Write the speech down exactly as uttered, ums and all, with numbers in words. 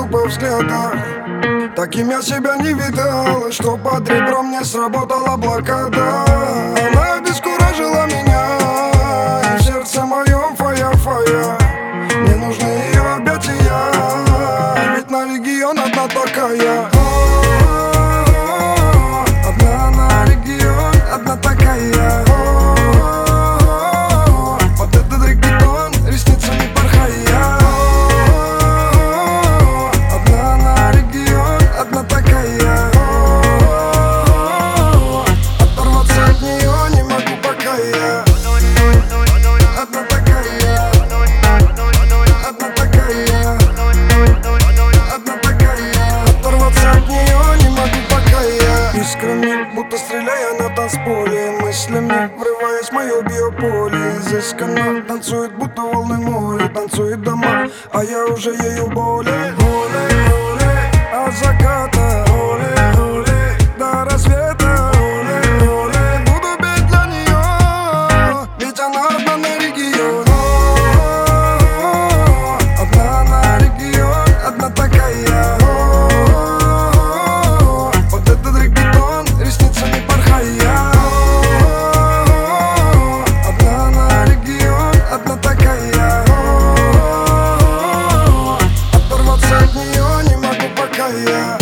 по взглядах. Таким я себя не видал, что под ребром мне сработала блокада. Она обескуражила меня, и в сердце моем фая-фая. Мне нужны ее объятия, ведь на регион одна такая. Одна на регион, одна такая. Под этот регетон ресницами порхая. Одна на регион, одна такая. Оторваться от нее не могу пока я. Одна такая. Одна такая. Одна такая. Оторваться от нее не могу пока я. Искрами, будто стреляя на танцполе, мыслями врываясь в мое биополе. Изысканно танцует, будто волны моря, танцует дома, а я уже ею более. Оле, оле, от заката, оле, оле, до рассвета, оле, оле. Буду петь для нее, ведь она одна на регион. Одна на регион, одна такая. Под этот регетон ресницами порхая. Одна на регион, одна такая. Оторваться от нее не могу пока я.